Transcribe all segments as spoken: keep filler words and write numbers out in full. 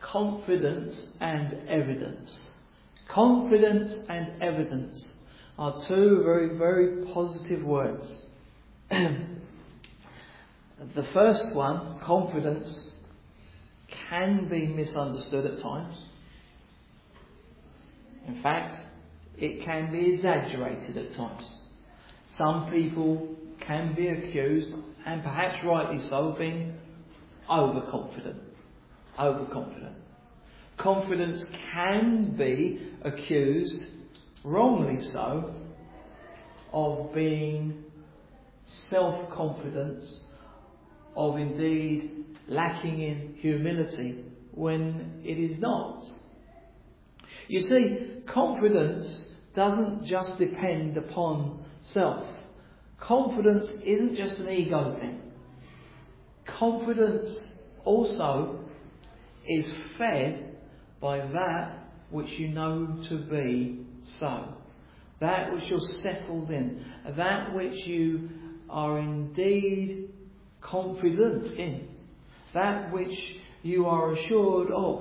confidence and evidence. Confidence and evidence are two very, very positive words. The first one, confidence, can be misunderstood at times. In fact, it can be exaggerated at times. Some people can be accused, and perhaps rightly so, of being overconfident. Overconfident. Confidence can be accused, wrongly so, of being self-confidence, of indeed lacking in humility when it is not. You see, confidence doesn't just depend upon self. Confidence isn't just an ego thing. Confidence also is fed by that which you know to be so. That which you're settled in. That which you are indeed confident in. That which you are assured of.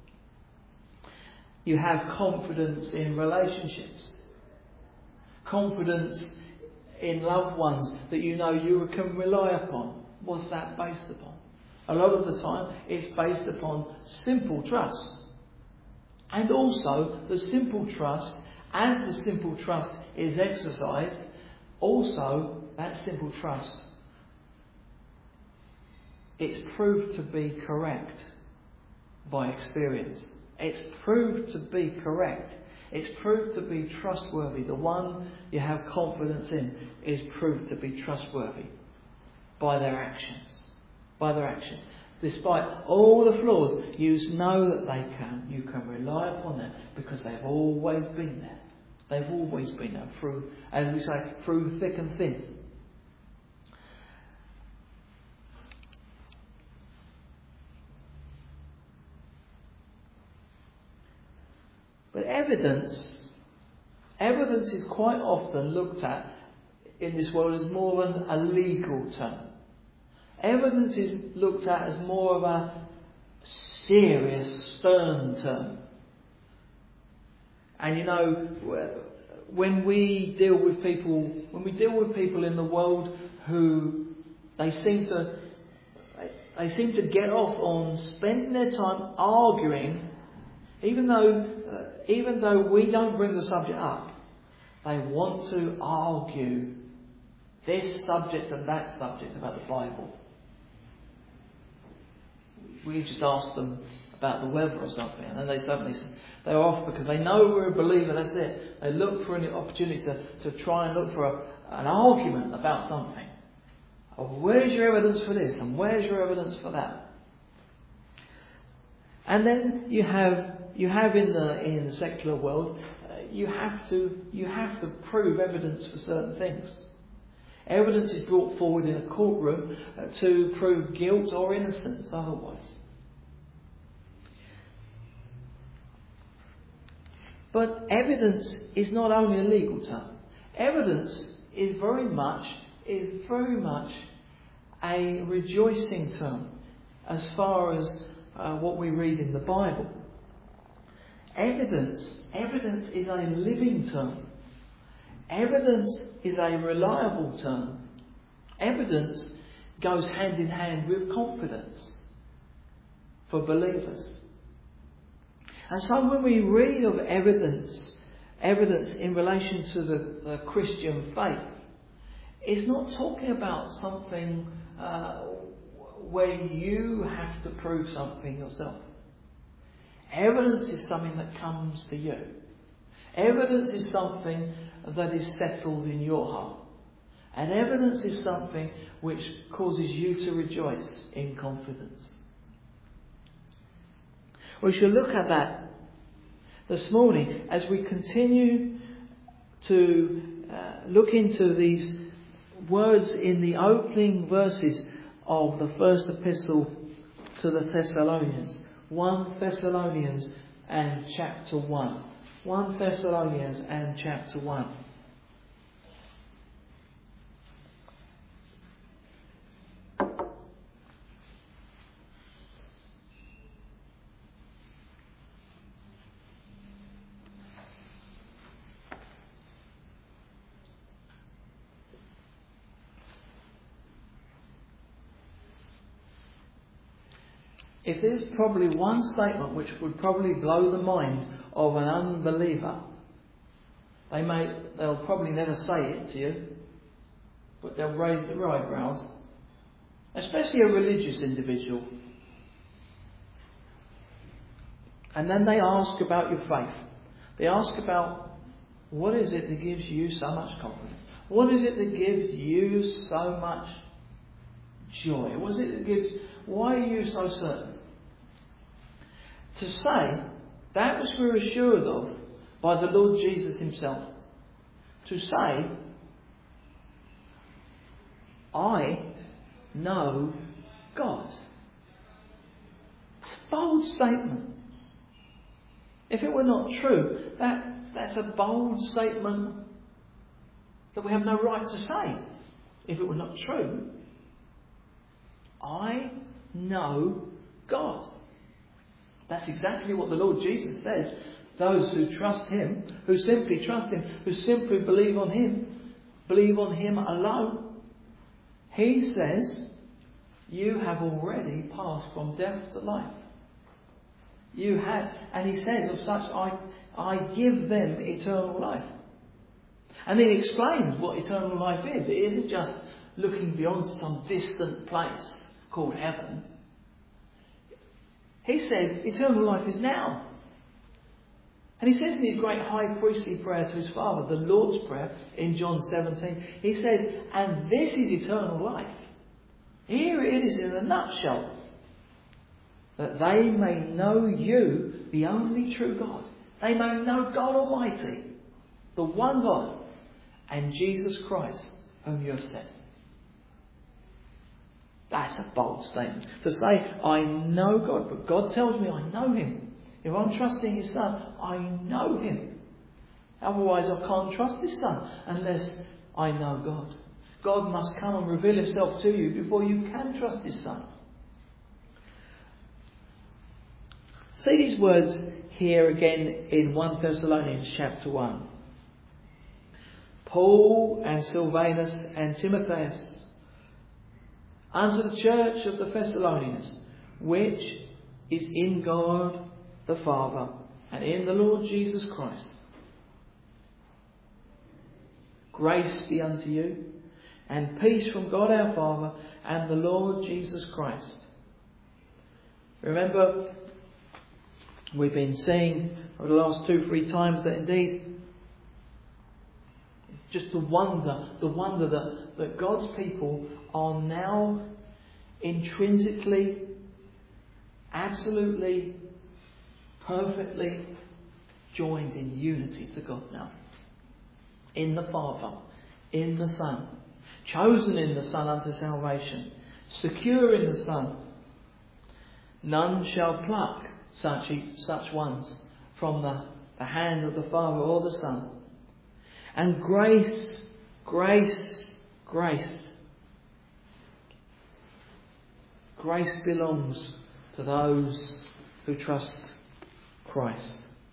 You have confidence in relationships. Confidence in loved ones that you know you can rely upon. What's that based upon? A lot of the time it's based upon simple trust. And also the simple trust, as the simple trust is exercised, also that simple trust, it's proved to be correct by experience. It's proved to be correct. It's proved to be trustworthy. The one you have confidence in is proved to be trustworthy by their actions. By their actions. Despite all the flaws, you know that they can. You can rely upon them because they've always been there. They've always been there through, as we say, through thick and thin. But evidence, evidence is quite often looked at in this world as more than a legal term. Evidence is looked at as more of a serious, stern term. And you know, when we deal with people, when we deal with people in the world who they seem to, they seem to get off on spending their time arguing, even though, uh, even though we don't bring the subject up, they want to argue this subject and that subject about the Bible. We just ask them about the weather or something, and then they suddenly they're off because they know we're a believer. That's it. They look for an opportunity to, to try and look for a, an argument about something. Oh, where's your evidence for this, and where's your evidence for that? And then you have you have in the in the secular world, uh, you have to you have to prove evidence for certain things. Evidence is brought forward in a courtroom uh, to prove guilt or innocence otherwise. But evidence is not only a legal term. Evidence is very much is very much a rejoicing term as far as uh, what we read in the Bible. Evidence, evidence is a living term. Evidence is a reliable term. Evidence goes hand in hand with confidence for believers. And so when we read of evidence, evidence in relation to the, the Christian faith, it's not talking about something uh, where you have to prove something yourself. Evidence is something that comes to you. Evidence is something that is settled in your heart. And evidence is something which causes you to rejoice in confidence. We shall look at that this morning as we continue to uh, look into these words in the opening verses of the first epistle to the Thessalonians. First Thessalonians and chapter one. First Thessalonians and chapter one. if there's probably one statement which would probably blow the mind of an unbeliever, they may, they'll probably never say it to you, but they'll raise their eyebrows, especially a religious individual. And then they ask about your faith. They ask about, what is it that gives you so much confidence? What is it that gives you so much joy? What is it that gives, why are you so certain? To say that which we're assured of by the Lord Jesus himself. To say, I know God. It's a bold statement. If it were not true, that, that's a bold statement that we have no right to say. If it were not true. I know God. That's exactly what the Lord Jesus says. Those who trust him, who simply trust him, who simply believe on him, believe on him alone. He says, you have already passed from death to life. You have, and he says of such, I, I give them eternal life. And he explains what eternal life is. It isn't just looking beyond some distant place called heaven. He says eternal life is now. And he says in his great high priestly prayer to his Father, the Lord's Prayer in John seventeen, he says, and this is eternal life. Here it is in a nutshell. That they may know you, the only true God. They may know God Almighty, the one God, and Jesus Christ, whom you have sent. That's a bold statement. To say, I know God, but God tells me I know him. If I'm trusting his Son, I know him. Otherwise I can't trust his Son unless I know God. God must come and reveal himself to you before you can trust his Son. See these words here again in First Thessalonians chapter one. Paul and Silvanus and Timotheus, unto the church of the Thessalonians, which is in God the Father and in the Lord Jesus Christ. Grace be unto you, and peace from God our Father and the Lord Jesus Christ. Remember, we've been seeing over the last two, three times that indeed just the wonder, the wonder that, that God's people are now intrinsically, absolutely, perfectly joined in unity to God now. In the Father, in the Son, chosen in the Son unto salvation, secure in the Son. None shall pluck such such ones from the, the hand of the Father or the Son. And grace, grace, grace. Grace belongs to those who trust Christ.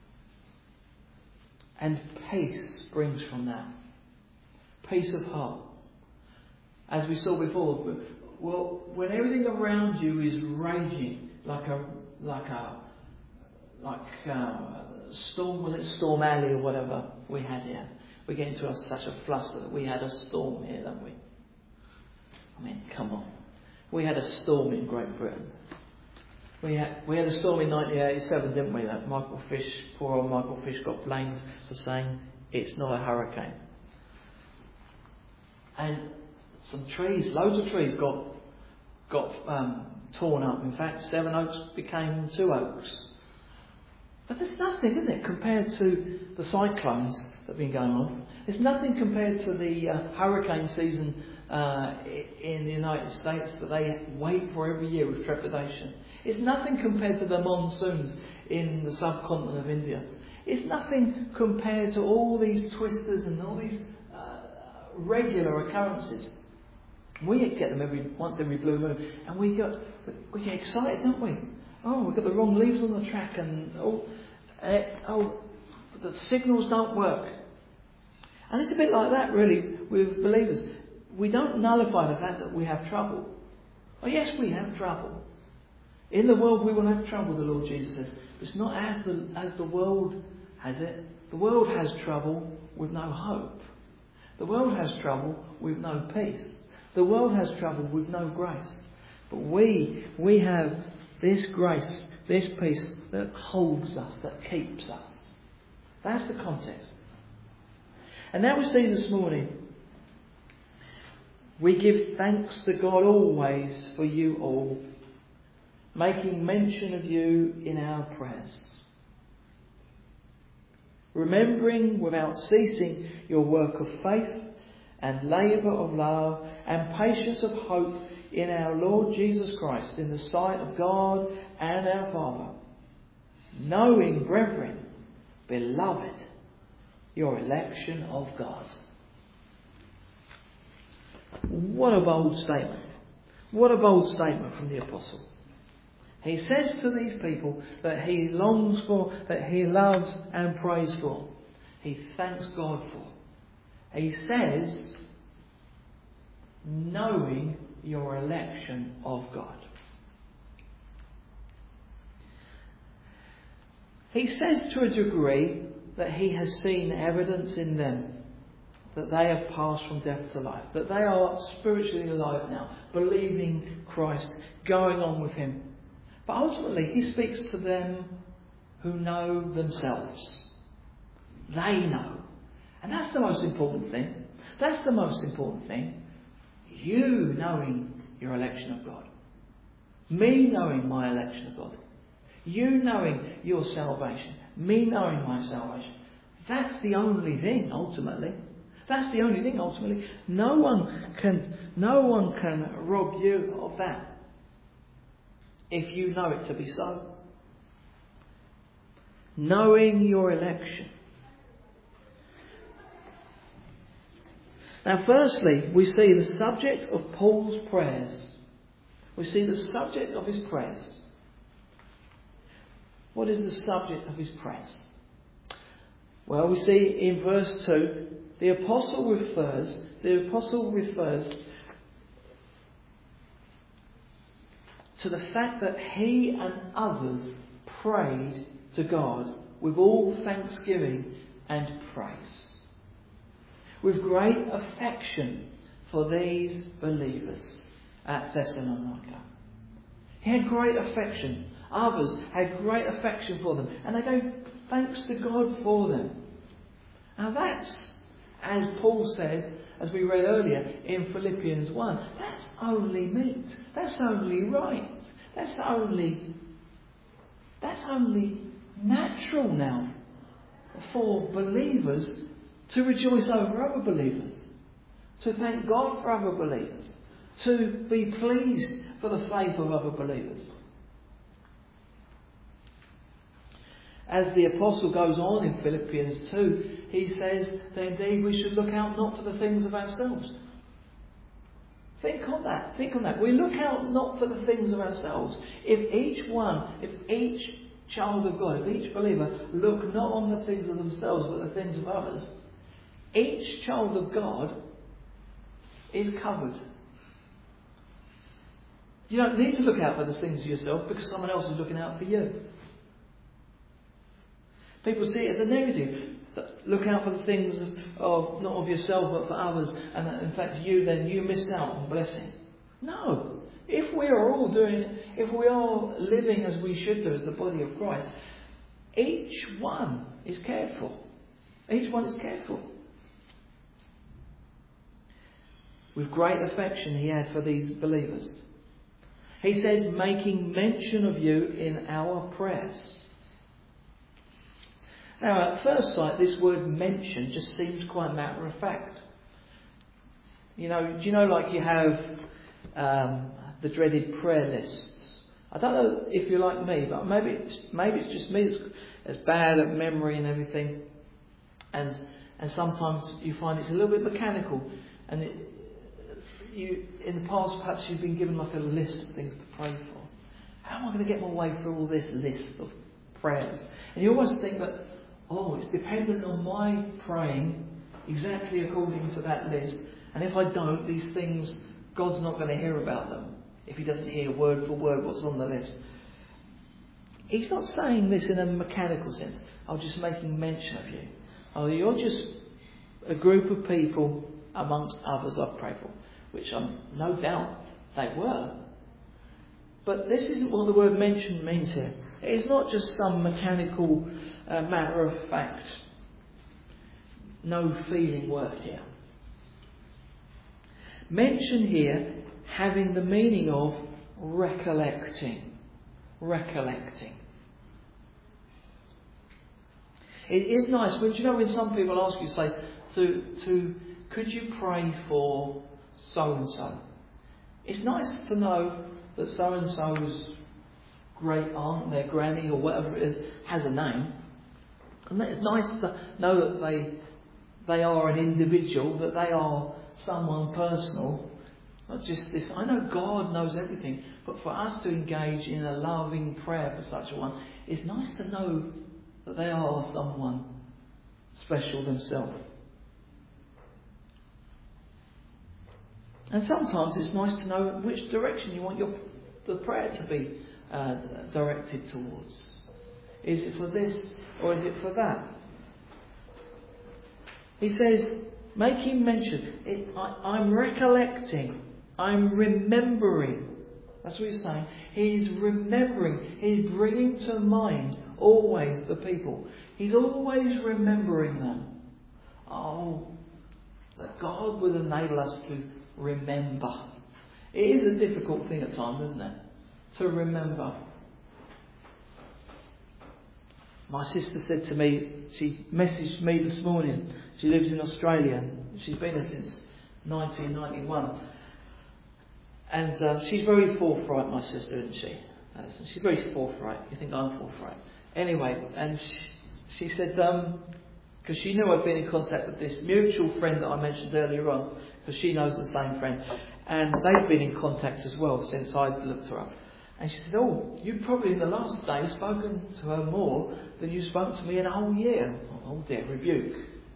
And peace springs from that. Peace of heart. As we saw before, well, when everything around you is raging like a like a like a storm, was it Storm Alley or whatever we had here? We get into a, such a fluster that we had a storm here, don't we? I mean, come on. We had a storm in Great Britain. We had we had a storm in nineteen eighty-seven, didn't we? That Michael Fish, poor old Michael Fish, got blamed for saying it's not a hurricane. And some trees, loads of trees got got um, torn up. In fact, seven oaks became two oaks. But there's nothing, isn't it, compared to the cyclones that have been going on. There's nothing compared to the uh, hurricane season uh, in the United States that they wait for every year with trepidation. It's nothing compared to the monsoons in the subcontinent of India. It's nothing compared to all these twisters and all these uh, regular occurrences. We get them every once every blue moon, and we get we get excited, don't we? Oh, we've got the wrong leaves on the track, and oh, uh, oh, the signals don't work. And it's a bit like that, really, with believers. We don't nullify the fact that we have trouble. Oh, yes, we have trouble. In the world we will have trouble, the Lord Jesus says. But it's not as the, as the world has it. The world has trouble with no hope. The world has trouble with no peace. The world has trouble with no grace. But we, we have this grace, this peace that holds us, that keeps us. That's the context. And now we see this morning, we give thanks to God always for you all, making mention of you in our prayers, remembering without ceasing your work of faith and labour of love and patience of hope in our Lord Jesus Christ, in the sight of God and our Father, knowing, brethren, beloved, your election of God. What a bold statement. What a bold statement from the Apostle. He says to these people that he longs for, that he loves and prays for. He thanks God for. He says, knowing your election of God. He says to a degree that he has seen evidence in them that they have passed from death to life, that they are spiritually alive now, believing Christ, going on with him. But ultimately he speaks to them who know themselves. They know. And that's the most important thing. That's the most important thing. You knowing your election of God. Me knowing my election of God. You knowing your salvation. Me knowing my salvation. That's the only thing ultimately. That's the only thing ultimately. No one can, no one can rob you of that, if you know it to be so. Knowing your election. Now firstly, we see the subject of Paul's prayers. We see the subject of his prayers. What is the subject of his prayers? Well, we see in verse two, the apostle refers, the apostle refers to the fact that he and others prayed to God with all thanksgiving and praise, with great affection for these believers at Thessalonica. He had great affection. Others had great affection for them, and they gave thanks to God for them. Now that's, as Paul said, as we read earlier in Philippians one, that's only meet. That's only right. That's only, that's only natural now for believers to rejoice over other believers, to thank God for other believers, to be pleased for the faith of other believers. As the apostle goes on in Philippians two, he says that indeed we should look out not for the things of ourselves. Think on that. Think on that. We look out not for the things of ourselves. If each one, if each child of God, if each believer look not on the things of themselves but the things of others, each child of God is covered. You don't need to look out for the things of yourself because someone else is looking out for you. People see it as a negative. Look out for the things of, of not of yourself but for others, and that in fact you then you miss out on blessing. No. If we are all doing, if we are living as we should do as the body of Christ, each one is careful. Each one is careful. With great affection he had for these believers. He says, making mention of you in our prayers. Now, at first sight, this word mention just seems quite matter of fact. You know, do you know, like you have um, the dreaded prayer lists? I don't know if you're like me, but maybe it's, maybe it's just me that's, that's bad at memory and everything. And and sometimes you find it's a little bit mechanical. And it, you, in the past, perhaps you've been given like a list of things to pray for. How am I going to get my way through all this list of prayers? And you almost think that, oh, it's dependent on my praying exactly according to that list. And if I don't, these things, God's not going to hear about them. if he doesn't hear word for word what's on the list. He's not saying this in a mechanical sense. I'm just making mention of you. Oh, you're just a group of people amongst others I've prayed for, which I'm no doubt they were. But this isn't what the word mention means here. It's not just some mechanical uh, matter of fact, no feeling word here. Mention here having the meaning of recollecting. Recollecting. It is nice when, you know, when some people ask you, say, to, to could you pray for so and so? It's nice to know that so and so's great aunt, their granny, or whatever it is, has a name. And it's nice to know that they they are an individual, that they are someone personal. Not just this. I know God knows everything, but for us to engage in a loving prayer for such a one, it's nice to know that they are someone special themselves. And sometimes it's nice to know which direction you want your the prayer to be uh, directed towards. Is it for this or is it for that? He says, making mention, it, I, I'm recollecting, I'm remembering. That's what he's saying. He's remembering, he's bringing to mind always the people. He's always remembering them. Oh, that God would enable us to remember. It is a difficult thing at times, isn't it? To remember. My sister said to me, she messaged me this morning. She lives in Australia. She's been there since nineteen ninety-one. And uh, she's very forthright, my sister, isn't she? She's very forthright. You think I'm forthright. Anyway, and she, she said, um, because she knew I'd been in contact with this mutual friend that I mentioned earlier on, because she knows the same friend. And they've been in contact as well since I'd looked her up. And she said, oh, you've probably in the last day spoken to her more than you spoke to me in a whole year. Oh dear, rebuke.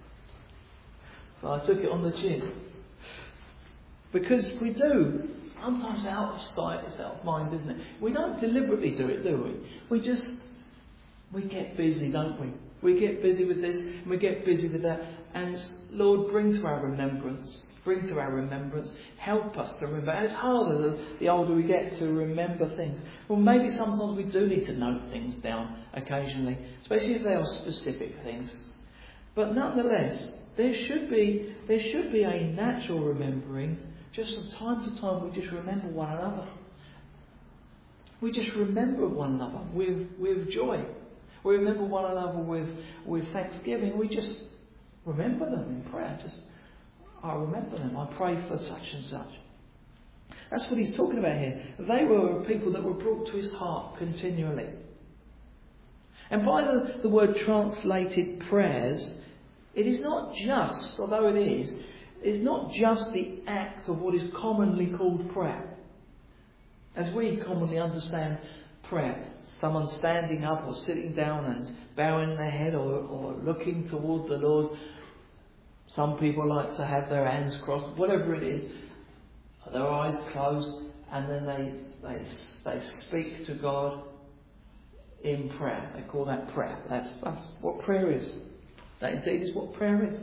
So I took it on the chin. Because we do. Sometimes out of sight is out of mind, isn't it? We don't deliberately do it, do we? We just, we get busy, don't we? We get busy with this, and we get busy with that. And it's, Lord, bring to our remembrance. Bring to our remembrance. Help us to remember. It's harder the, the older we get to remember things. Well, maybe sometimes we do need to note things down occasionally, especially if they are specific things. But nonetheless, there should be there should be a natural remembering. Just from time to time, we just remember one another. We just remember one another with with joy. We remember one another with with thanksgiving. We just remember them in prayer. Just I remember them. I pray for such and such. That's what he's talking about here. They were people that were brought to his heart continually. And by the, the word translated prayers, it is not just, although it is, it's not just the act of what is commonly called prayer. As we commonly understand prayer, someone standing up or sitting down and bowing their head or, or looking toward the Lord. Some people like to have their hands crossed, whatever it is, their eyes closed, and then they they they speak to God in prayer. They call that prayer. That's, that's what prayer is. That indeed is what prayer is.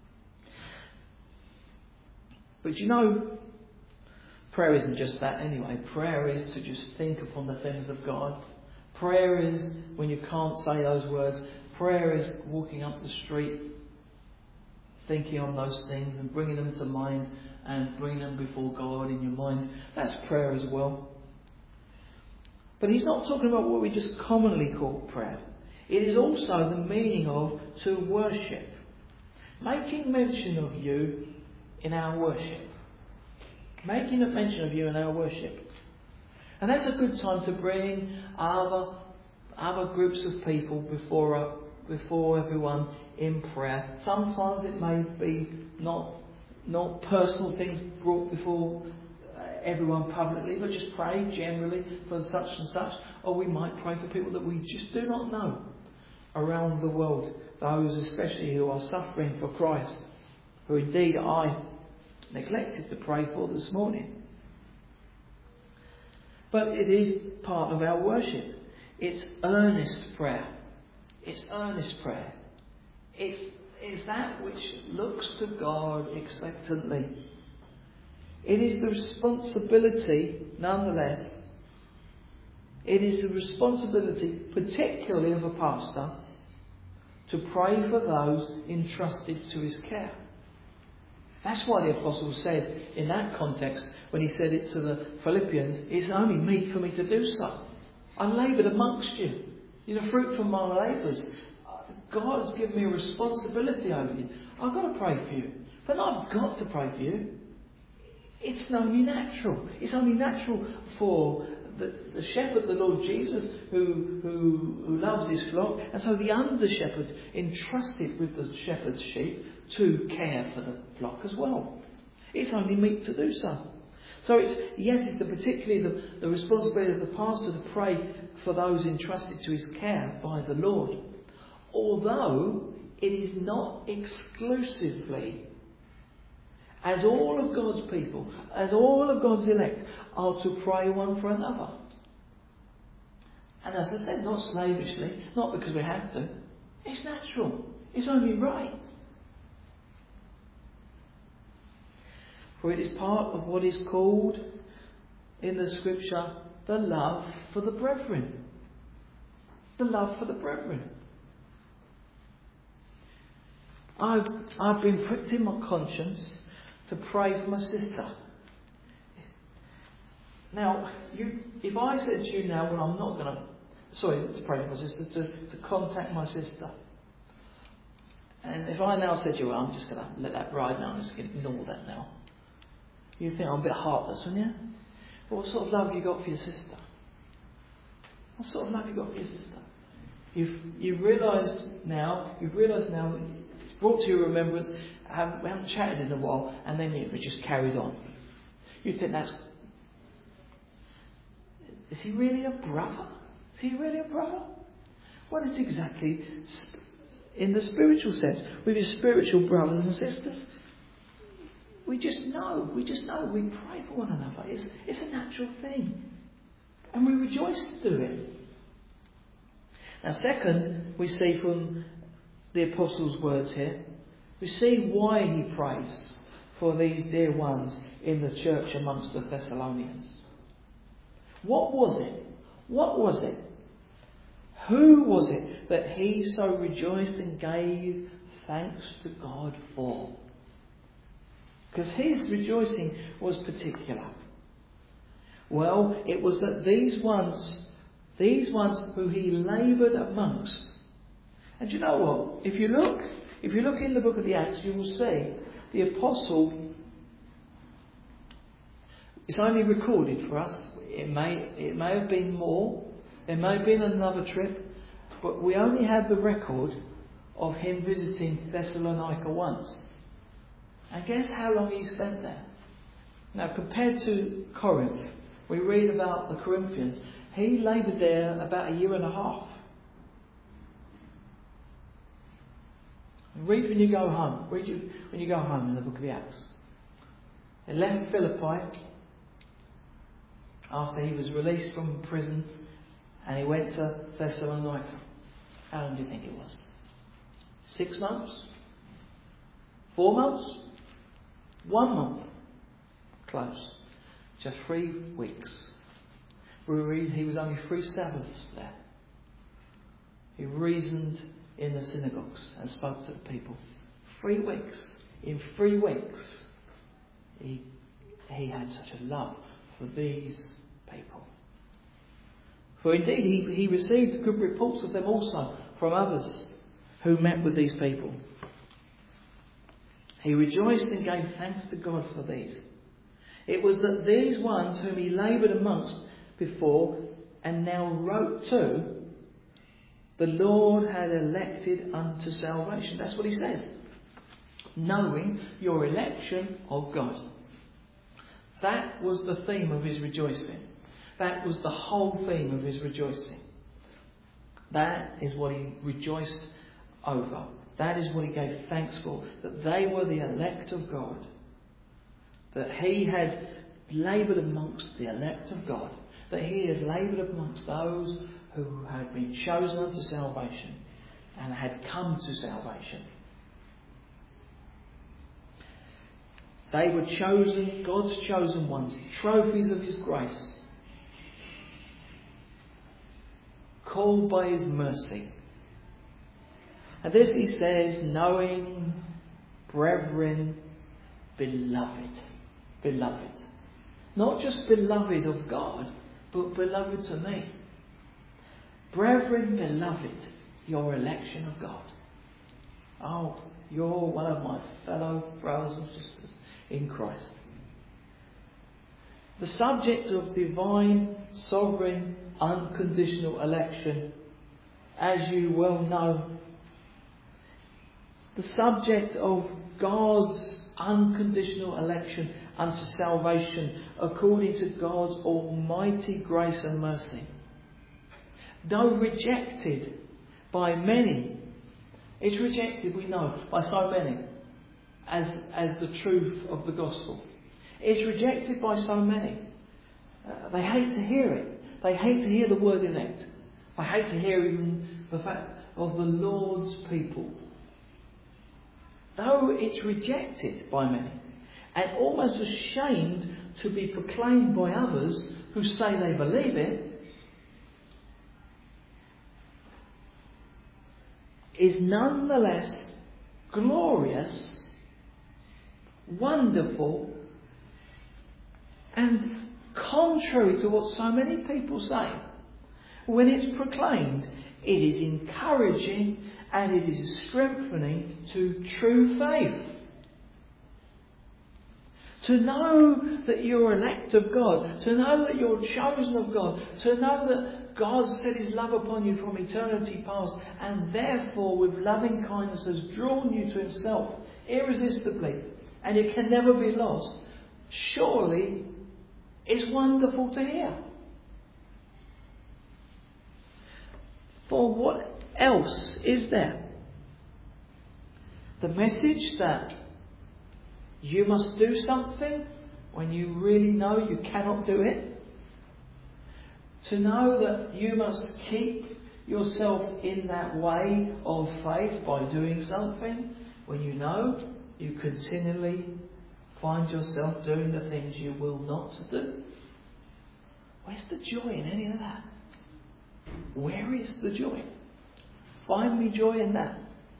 But you know, prayer isn't just that anyway. Prayer is to just think upon the things of God. Prayer is when you can't say those words. Prayer is walking up the street, thinking on those things and bringing them to mind and bringing them before God in your mind. That's prayer as well. But he's not talking about what we just commonly call prayer. It is also the meaning of to worship. Making mention of you in our worship. Making a mention of you in our worship. And that's a good time to bring other, other groups of people before us. Before everyone in prayer. Sometimes it may be not not personal things brought before everyone publicly, but just pray generally for such and such. Or we might pray for people that we just do not know around the world. Those especially who are suffering for Christ, who indeed I neglected to pray for this morning. But it is part of our worship. It's earnest prayer. It's earnest prayer. It's, it's that which looks to God expectantly. It is the responsibility, nonetheless, it is the responsibility, particularly of a pastor, to pray for those entrusted to his care. That's why the Apostle said in that context, when he said it to the Philippians, it's only meet for me to do so. I laboured amongst you. You're the fruit from my labours. God has given me a responsibility over you. I've got to pray for you. But I've got to pray for you. It's only natural. It's only natural for the, the shepherd, the Lord Jesus, who, who, who loves his flock. And so the under-shepherds entrusted with the shepherd's sheep to care for the flock as well. It's only meet to do so. So it's, yes, it's the, particularly the, the responsibility of the pastor to pray for those entrusted to his care by the Lord. Although it is not exclusively, as all of God's people, as all of God's elect are to pray one for another. And as I said, not slavishly, not because we have to. It's natural. It's only right. For it is part of what is called in the scripture the love for the brethren. The love for the brethren. I've, I've been pricked in my conscience to pray for my sister. Now, you, if I said to you now, well, I'm not going to, sorry, to pray for my sister, to, to contact my sister. And if I now said to you, well, I'm just going to let that ride now, I'm just going to ignore that now. You think I'm a bit heartless, wouldn't you? But what sort of love have you got for your sister? What sort of love have you got for your sister? You've, you've realised now, you've realised now, it's brought to your remembrance, haven't, we haven't chatted in a while, and then it just carried on. You think that's... Is he really a brother? Is he really a brother? What is exactly, in the spiritual sense, with your spiritual brothers and sisters? We just know, we just know, we pray for one another. It's, it's a natural thing. And we rejoice to do it. Now second, we see from the Apostle's words here, we see why he prays for these dear ones in the church amongst the Thessalonians. What was it? What was it? Who was it that he so rejoiced and gave thanks to God for? Because his rejoicing was particular. Well, it was that these ones, these ones who he laboured amongst. And you know what? If you look, if you look in the book of the Acts, you will see the apostle. It's only recorded for us. It may, it may have been more. There may have been another trip, but we only have the record of him visiting Thessalonica once. And guess how long he spent there? Now, compared to Corinth, we read about the Corinthians. He laboured there about a year and a half. Read when you go home. Read you, when you go home in the book of the Acts. He left Philippi after he was released from prison, and he went to Thessalonica. How long do you think it was? Six months? Four months? One month. Close. Just three weeks. We read he was only three Sabbaths there. He reasoned in the synagogues and spoke to the people. Three weeks. In three weeks, he, he had such a love for these people. For indeed, he, he received good reports of them also from others who met with these people. He rejoiced and gave thanks to God for these. It was that these ones whom he laboured amongst before and now wrote to, the Lord had elected unto salvation. That's what he says. Knowing your election of God. That was the theme of his rejoicing. That was the whole theme of his rejoicing. That is what he rejoiced over. That is what he gave thanks for. That they were the elect of God. That he had laboured amongst the elect of God. that he has labelled amongst those who had been chosen unto salvation and had come to salvation. They were chosen, God's chosen ones, trophies of his grace, called by his mercy. And this he says, knowing, brethren, beloved. Beloved. Not just beloved of God, but beloved to me. Brethren, beloved, your election of God. Oh, you're one of my fellow brothers and sisters in Christ. The subject of divine, sovereign, unconditional election, as you well know, the subject of God's unconditional election unto salvation according to God's almighty grace and mercy. Though rejected by many, it's rejected, we know, by so many as, as the truth of the gospel. It's rejected by so many. Uh, they hate to hear it. They hate to hear the word elect. They hate to hear even the fact of the Lord's people. Though it's rejected by many, and almost ashamed to be proclaimed by others who say they believe it, is nonetheless glorious, wonderful, and contrary to what so many people say. When it's proclaimed, it is encouraging and it is strengthening to true faith. To know that you're elect of God, to know that you're chosen of God, to know that God set his love upon you from eternity past, and therefore with loving kindness has drawn you to himself irresistibly, and it can never be lost, surely it's wonderful to hear. For what else is there? The message that you must do something when you really know you cannot do it. To know that you must keep yourself in that way of faith by doing something when you know you continually find yourself doing the things you will not do. Where's the joy in any of that? Where is the joy? Find me joy in that.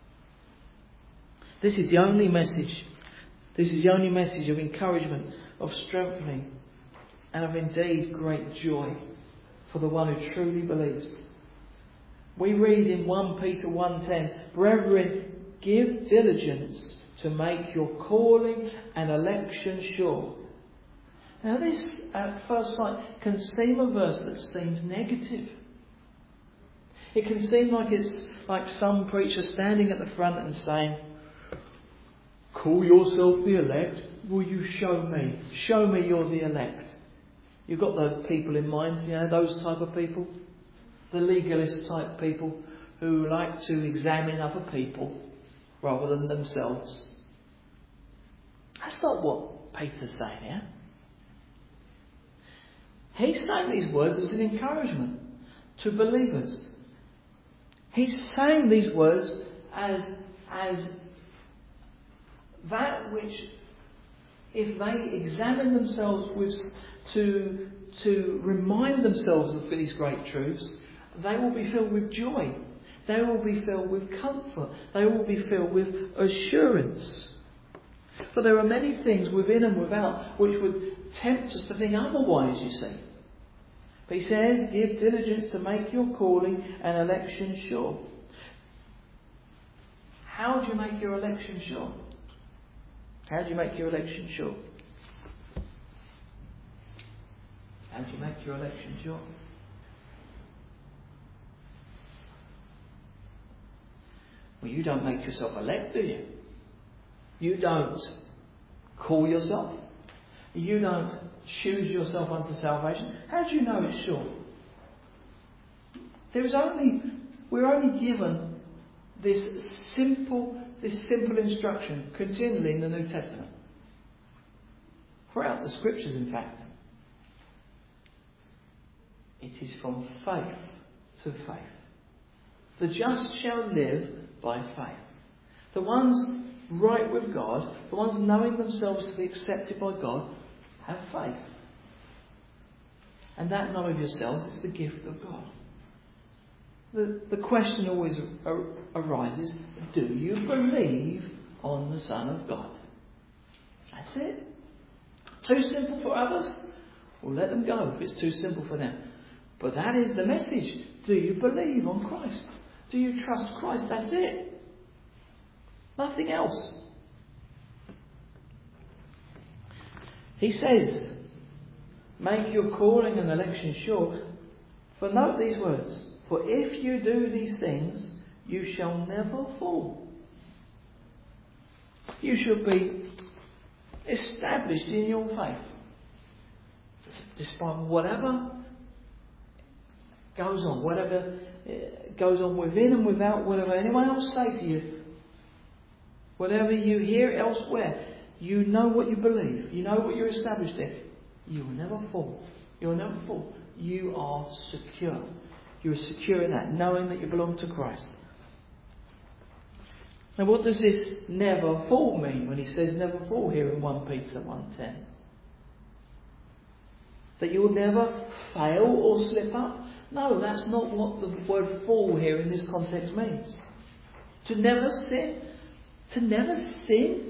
This is the only message. This is the only message of encouragement, of strengthening, and of indeed great joy for the one who truly believes. We read in First Peter one ten, brethren, give diligence to make your calling and election sure. Now this, at first sight, can seem a verse that seems negative. It can seem like it's like some preacher standing at the front and saying, call yourself the elect? Will you show me? Show me you're the elect. You've got those people in mind, you know, those type of people. The legalist type people who like to examine other people rather than themselves. That's not what Peter's saying here. He's saying these words as an encouragement to believers. He's saying these words as, as that which, if they examine themselves with, to, to remind themselves of these great truths, they will be filled with joy. They will be filled with comfort. They will be filled with assurance. For there are many things within and without which would tempt us to think otherwise, you see. But he says, give diligence to make your calling and election sure. How do you make your election sure? How do you make your election sure? How do you make your election sure? Well, you don't make yourself elect, do you? You don't call yourself. You don't choose yourself unto salvation. How do you know it's sure? There is only, we're only given this simple, this simple instruction continually in the New Testament. Throughout the Scriptures, in fact. It is from faith to faith. The just shall live by faith. The ones right with God, the ones knowing themselves to be accepted by God, have faith. And that knowledge of yourselves is the gift of God. The, the question always ar- arises, do you believe on the Son of God? That's it. Too simple for others? Well, let them go if it's too simple for them. But that is the message. Do you believe on Christ? Do you trust Christ? That's it. Nothing else. He says, make your calling and election sure. For note these words. For if you do these things, you shall never fall. You shall be established in your faith. Despite whatever goes on, whatever goes on within and without, whatever anyone else say to you, whatever you hear elsewhere, you know what you believe. You know what you're established in. You will never fall. You will never fall. You are secure. You are secure in that, knowing that you belong to Christ. Now, what does this never fall mean when he says never fall here in First Peter one ten? That you will never fail or slip up? No, that's not what the word fall here in this context means. To never sin? To never sin?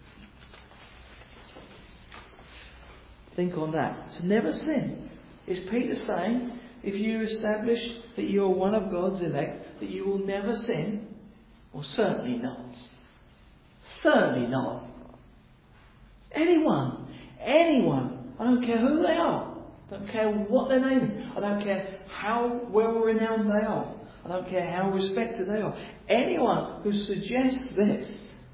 Think on that. To never sin. Is Peter saying, if you establish that you are one of God's elect, that you will never sin? Well, certainly not. Certainly not. Anyone, anyone, I don't care who they are. I don't care what their name is. I don't care how well renowned they are. I don't care how respected they are. Anyone who suggests this,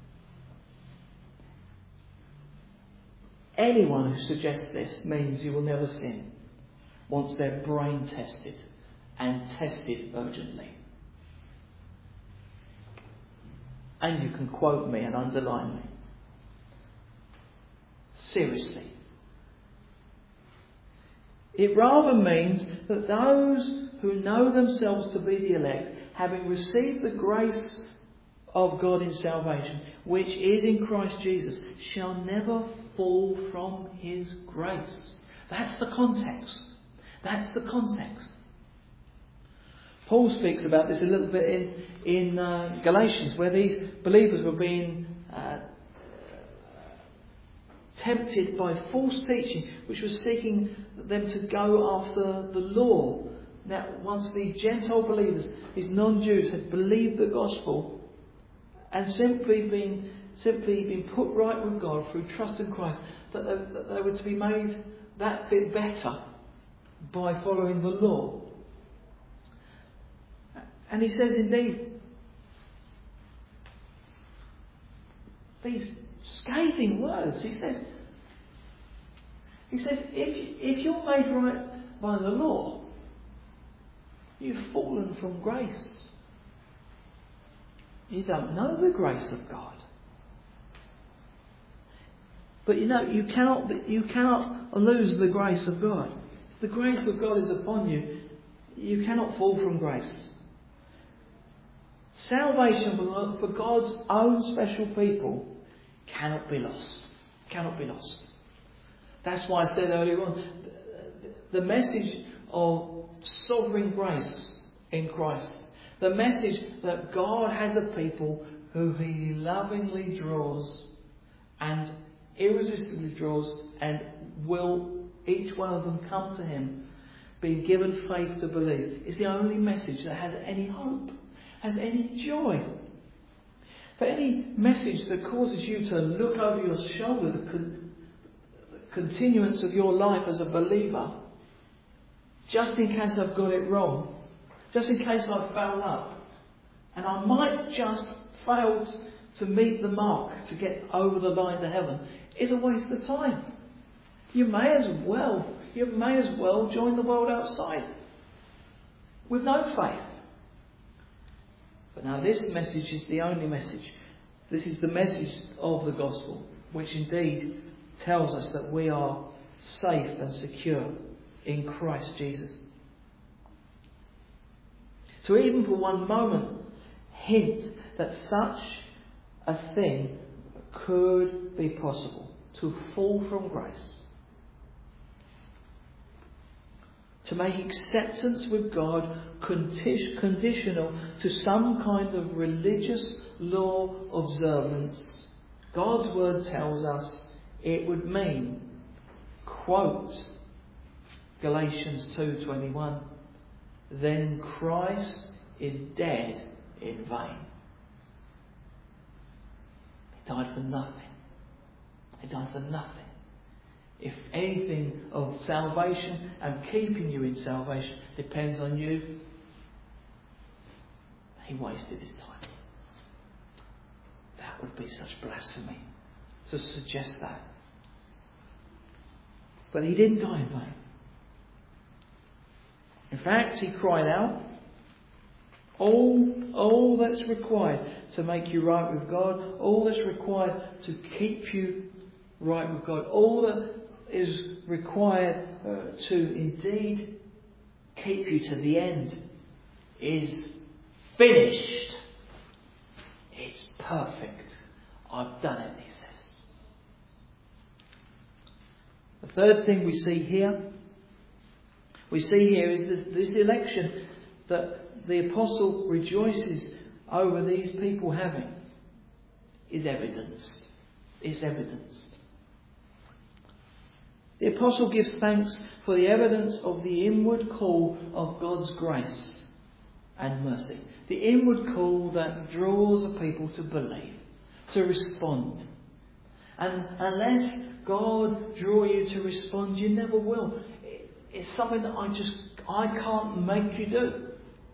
anyone who suggests this means you will never sin once they're brain tested and tested urgently. And you can quote me and underline me. Seriously. It rather means that those who know themselves to be the elect, having received the grace of God in salvation, which is in Christ Jesus, shall never fall from his grace. That's the context. That's the context. Paul speaks about this a little bit in, in uh, Galatians, where these believers were being uh, tempted by false teaching, which was seeking them to go after the law. Now, once these Gentile believers, these non-Jews, had believed the gospel and simply been simply been put right with God through trust in Christ, that they, that they were to be made that bit better by following the law. And he says, indeed, these scathing words. He said, he said, if, if you're made right by the law, you've fallen from grace. You don't know the grace of God. But you know, you cannot, you cannot lose the grace of God. If the grace of God is upon you, you cannot fall from grace. Salvation for God's own special people cannot be lost. Cannot be lost. That's why I said earlier on, the message of sovereign grace in Christ, the message that God has a people who he lovingly draws and irresistibly draws, and will each one of them come to him, being given faith to believe, is the only message that has any hope, has any joy. For any message that causes you to look over your shoulder, the, con- the continuance of your life as a believer, just in case I've got it wrong, just in case I foul up, and I might just fail to meet the mark to get over the line to heaven, is a waste of time. You may as well, you may as well join the world outside with no faith. But now this message is the only message. This is the message of the gospel, which indeed tells us that we are safe and secure in Christ Jesus. to even for one moment hint that such a thing could be possible, to fall from grace, to make acceptance with God condi- conditional to some kind of religious law observance. God's word tells us it would mean, quote Galatians two twenty-one, then Christ is dead in vain. He died for nothing. He died for nothing. If anything of salvation and keeping you in salvation depends on you, he wasted his time. That would be such blasphemy to suggest that. But he didn't die in vain. In fact, he cried out, all, all that's required to make you right with God, all that's required to keep you right with God, all that is required uh, to indeed keep you to the end is finished. It's perfect. I've done it, he says. The third thing we see here, we see here is this, this election that the apostle rejoices over these people having is evidenced. Is evidenced. The apostle gives thanks for the evidence of the inward call of God's grace and mercy. The inward call that draws a people to believe, to respond. And unless God draw you to respond, you never will. It's something that I just, I can't make you do.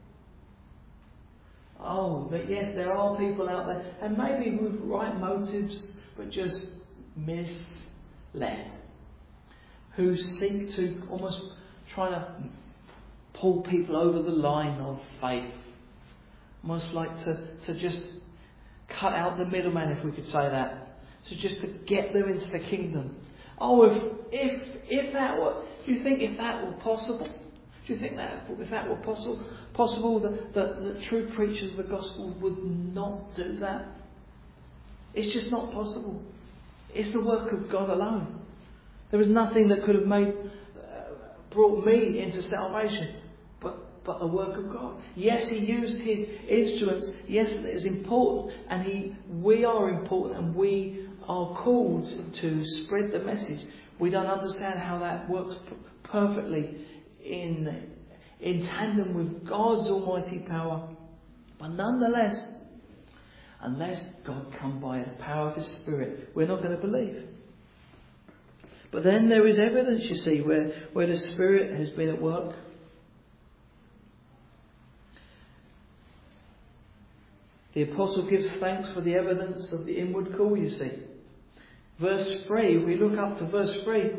Oh, but yes, there are people out there, and maybe with right motives, but just misled, who seek to almost try to pull people over the line of faith. Almost like to, to just cut out the middleman, if we could say that. So just to get them into the kingdom. Oh, if if if that were, do you think if that were possible? Do you think that if that were possible, possible that, that, that true preachers of the gospel would not do that? It's just not possible. It's the work of God alone. There was nothing that could have made, uh, brought me into salvation, but but the work of God. Yes, He used His instruments. Yes, it is important, and He, we are important, and we are called to spread the message. We don't understand how that works p- perfectly in in tandem with God's almighty power, but nonetheless, unless God come by the power of His Spirit, we're not going to believe. But then there is evidence, you see, where, where the Spirit has been at work. The apostle gives thanks for the evidence of the inward call, you see. Verse three, we look up to verse three.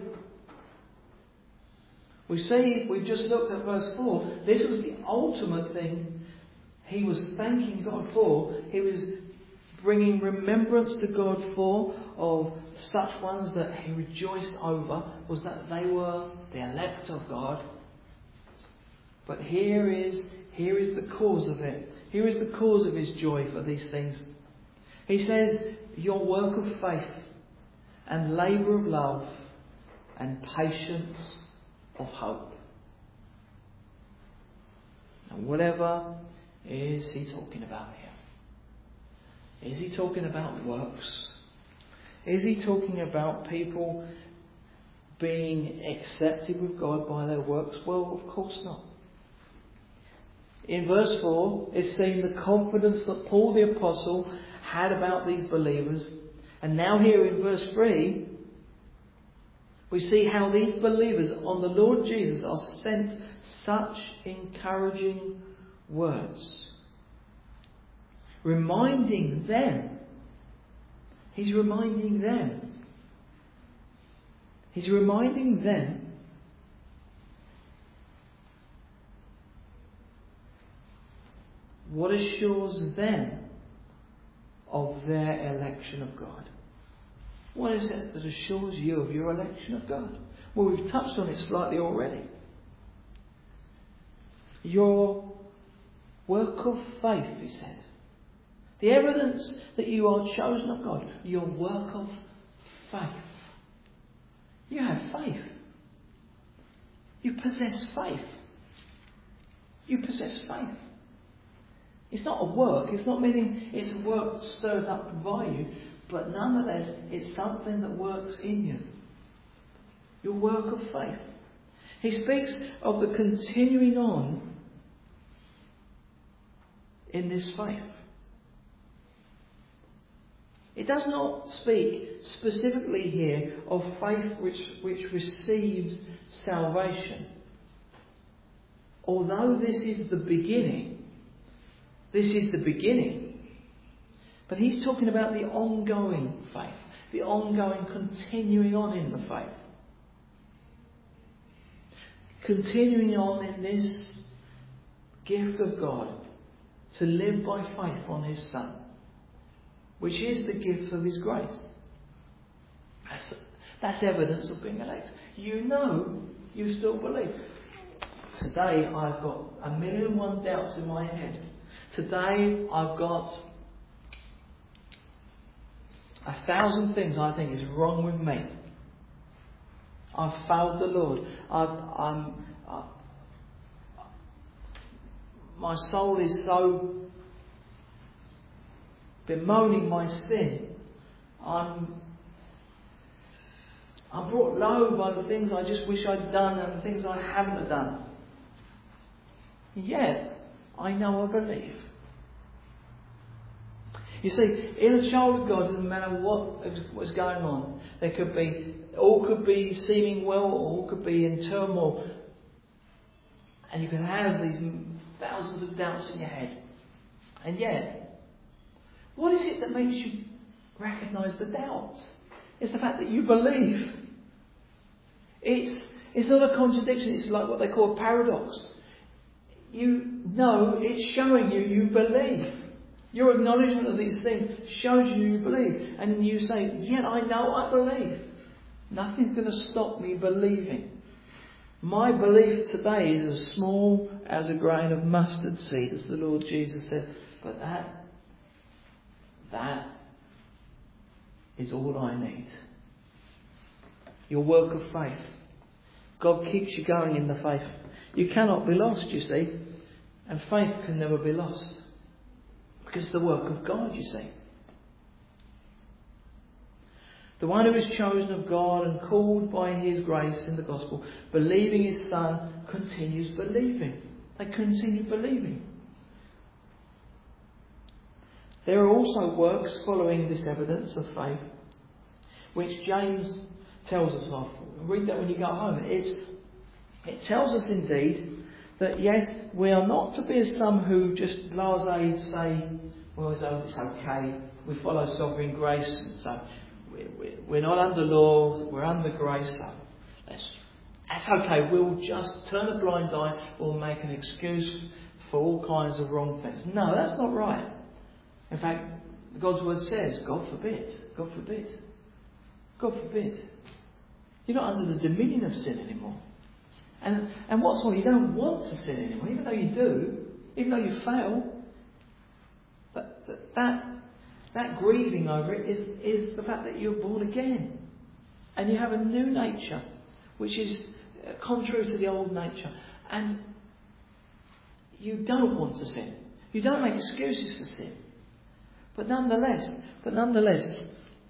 We see, we've just looked at verse four. This was the ultimate thing he was thanking God for. He was bringing remembrance to God for of such ones that he rejoiced over, was that they were the elect of God. But here is here is the cause of it. Here is the cause of his joy for these things. He says, your work of faith and labour of love and patience of hope. And whatever is he talking about here? Is he talking about works? Is he talking about people being accepted with God by their works? Well, of course not. In verse four, it's saying the confidence that Paul the Apostle had about these believers. And now here in verse three, we see how these believers on the Lord Jesus are sent such encouraging words. Reminding them. He's reminding them. He's reminding them what assures them of their election of God. What is it that assures you of your election of God? Well, we've touched on it slightly already. Your Work of faith, he said. The evidence that you are chosen of God, your work of faith. You have faith. You possess faith. You possess faith. It's not a work. It's not meaning it's a work stirred up by you. But nonetheless, it's something that works in you. Your work of faith. He speaks of the continuing on in this faith. It does not speak specifically here of faith which, which receives salvation. Although this is the beginning, this is the beginning. But he's talking about the ongoing faith, the ongoing continuing on in the faith. Continuing on in this gift of God to live by faith on his Son, which is the gift of his grace. That's, that's evidence of being elect. You know you still believe. Today I've got a million and one doubts in my head. Today I've got a thousand things I think is wrong with me. I've failed the Lord. I've, I'm, I, my soul is so bemoaning my sin. I'm, I'm brought low by the things I just wish I'd done and the things I haven't done. Yet, I know I believe. You see, in a child of God, it doesn't matter what was going on. There could be, all could be seeming well, all could be in turmoil. And you can have these thousands of doubts in your head. And yet, what is it that makes you recognise the doubts? It's the fact that you believe. It's, it's not a contradiction, it's like what they call a paradox. You know it's showing you you believe. Your acknowledgement of these things shows you you believe. And you say, yeah, I know I believe. Nothing's going to stop me believing. My belief today is as small as a grain of mustard seed, as the Lord Jesus said. But that, that is all I need. Your work of faith. God keeps you going in the faith. You cannot be lost, you see. And faith can never be lost. Because it's the work of God, you see. The one who is chosen of God and called by his grace in the gospel, believing his Son, continues believing. They continue believing. There are also works following this evidence of faith, which James tells us of. Read that when you go home. It's, it tells us indeed that yes, we are not to be as some who just blasé say, well, it's okay, we follow sovereign grace, and so we're not under law, we're under grace, so that's, that's okay, we'll just turn a blind eye, we'll make an excuse for all kinds of wrong things. No, that's not right. In fact, God's word says, God forbid, God forbid, God forbid. You're not under the dominion of sin anymore. And and what's more, you don't want to sin anymore, even though you do, even though you fail. But that, that that grieving over it is, is the fact that you're born again. And you have a new nature, which is contrary to the old nature. And you don't want to sin. You don't make excuses for sin. But nonetheless, but nonetheless,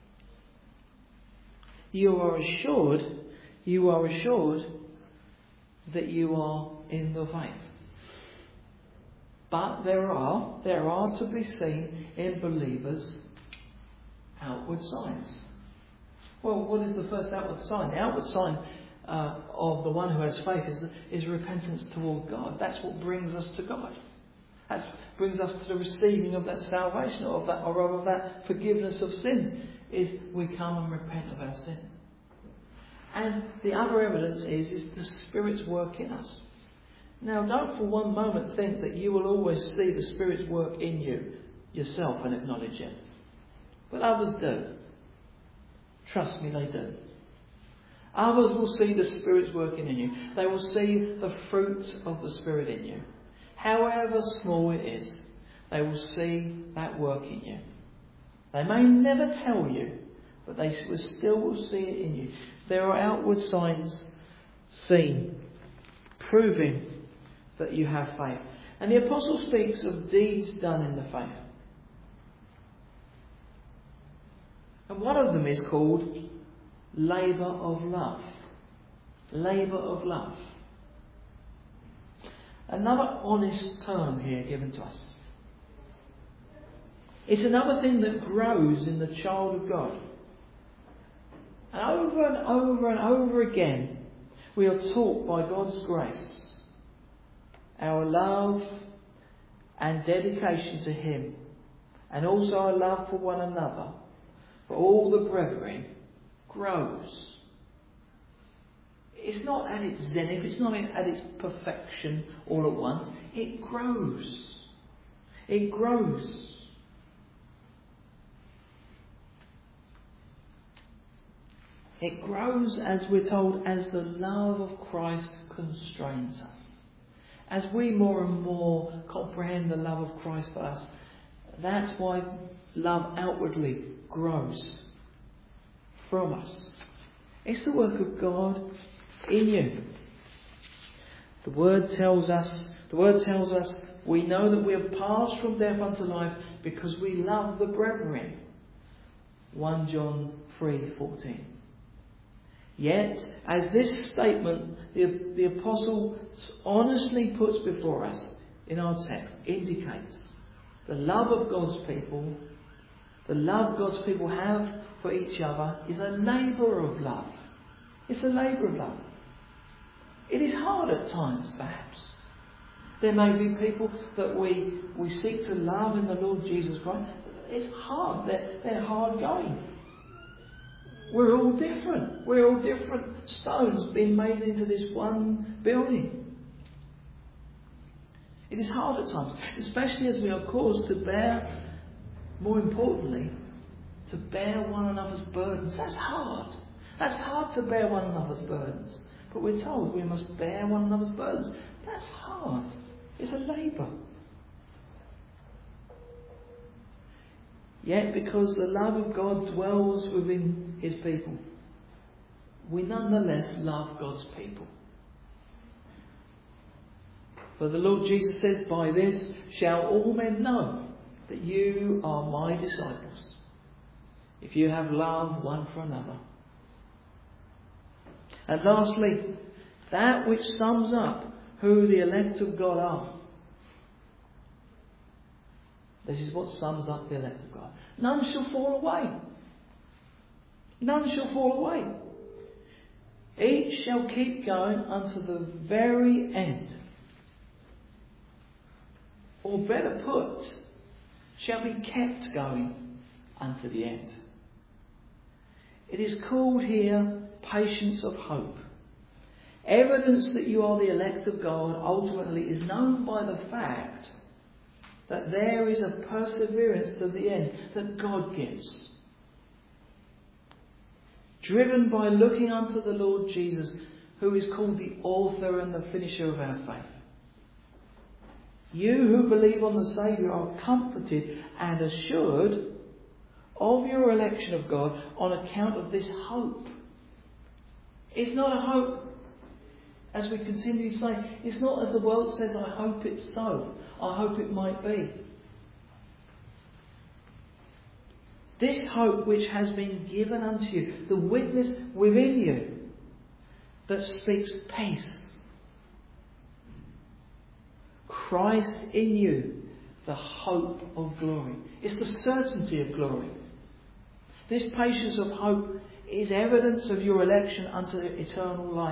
you are assured, you are assured that you are in the faith. But there are, there are to be seen in believers outward signs. Well, what is the first outward sign? The outward sign uh, of the one who has faith is, is repentance toward God. That's what brings us to God. That brings us to the receiving of that salvation, or of that, or of that forgiveness of sins, is we come and repent of our sin. And the other evidence is, is the Spirit's work in us. Now, don't for one moment think that you will always see the Spirit's work in you yourself and acknowledge it. But others do. Trust me, they do. Others will see the Spirit's working in you. They will see the fruits of the Spirit in you. however small it is, they will see that work in you. They may never tell you, but they will still will see it in you. There are outward signs seen, proving that you have faith. And the apostle speaks of deeds done in the faith. And one of them is called labour of love. Labour of love. Another honest term here given to us. It's another thing that grows in the child of God. And over and over and over again, we are taught by God's grace our love and dedication to Him, and also our love for one another, for all the brethren, grows. It's not at its zenith, it's not at its perfection all at once. It grows. It grows. It grows, as we're told, as the love of Christ constrains us. As we more and more comprehend the love of Christ for us, that's why love outwardly grows from us. It's the work of God in you. The Word tells us, the Word tells us, we know that we have passed from death unto life because we love the brethren. First John three fourteen. Yet, as this statement the, the apostle honestly puts before us in our text indicates, the love of God's people, the love God's people have for each other is a labour of love. It's a labour of love. It is hard at times, perhaps. There may be people that we, we seek to love in the Lord Jesus Christ. It's hard. They're, they're hard going. We're all different. We're all different stones being made into this one building. It is hard at times, especially as we are caused to bear, more importantly, to bear one another's burdens. That's hard. That's hard to bear one another's burdens. But we're told we must bear one another's burdens. That's hard. It's a labour. Yet, because the love of God dwells within His people, we nonetheless love God's people. For the Lord Jesus says, by this shall all men know that you are my disciples, if you have love one for another. And lastly, that which sums up who the elect of God are. This is what sums up the elect of God. None shall fall away. None shall fall away. Each shall keep going unto the very end. Or better put, shall be kept going unto the end. It is called here patience of hope. Evidence that you are the elect of God ultimately is known by the fact that there is a perseverance to the end that God gives. Driven by looking unto the Lord Jesus, who is called the author and the finisher of our faith. You who believe on the Saviour are comforted and assured of your election of God on account of this hope. It's not a hope, as we continue to say, it's not as the world says, I hope it's so. I hope it might be. This hope which has been given unto you, the witness within you that speaks peace. Christ in you, the hope of glory. It's the certainty of glory. This patience of hope is evidence of your election unto eternal life.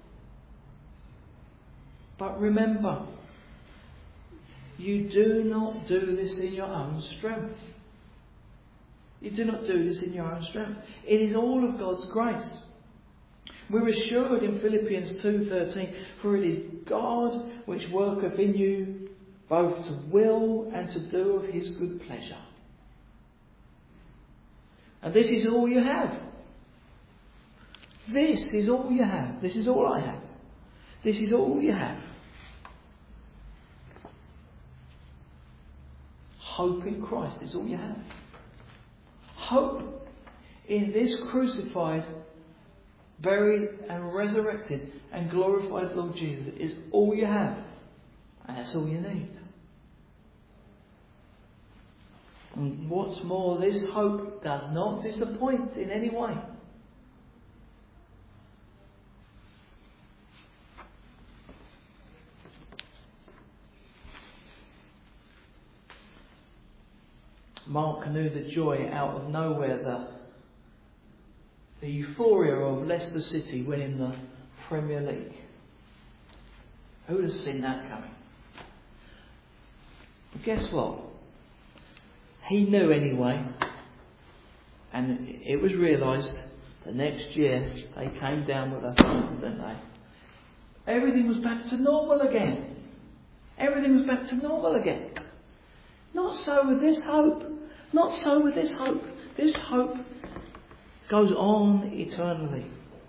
But remember, you do not do this in your own strength. You do not do this in your own strength. It is all of God's grace. We're assured in Philippians two thirteen, for it is God which worketh in you both to will and to do of His good pleasure. And this is all you have. This is all you have. This is all I have. This is all you have. Hope in Christ is all you have. Hope in this crucified, buried and resurrected and glorified Lord Jesus is all you have. And that's all you need. And what's more, this hope does not disappoint in any way. Mark knew the joy out of nowhere, the, the euphoria of Leicester City winning the Premier League. Who would have seen that coming? But guess what? He knew anyway, and it was realised the next year they came down with a thump, didn't they? Everything was back to normal again. Everything was back to normal again. Not so with this hope. Not so with this hope. This hope goes on eternally.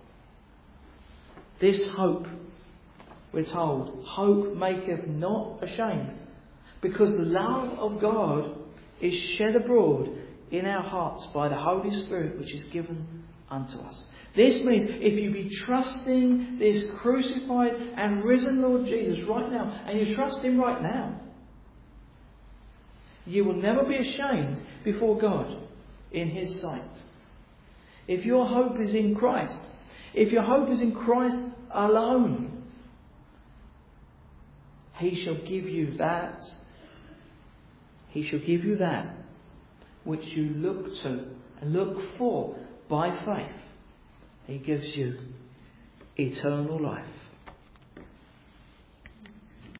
This hope, we're told, hope maketh not ashamed, because the love of God is shed abroad in our hearts by the Holy Spirit which is given unto us. This means if you be trusting this crucified and risen Lord Jesus right now, and you trust Him right now, you will never be ashamed before God in His sight. If your hope is in Christ, if your hope is in Christ alone, He shall give you that. He shall give you that which you look to and look for by faith. He gives you eternal life.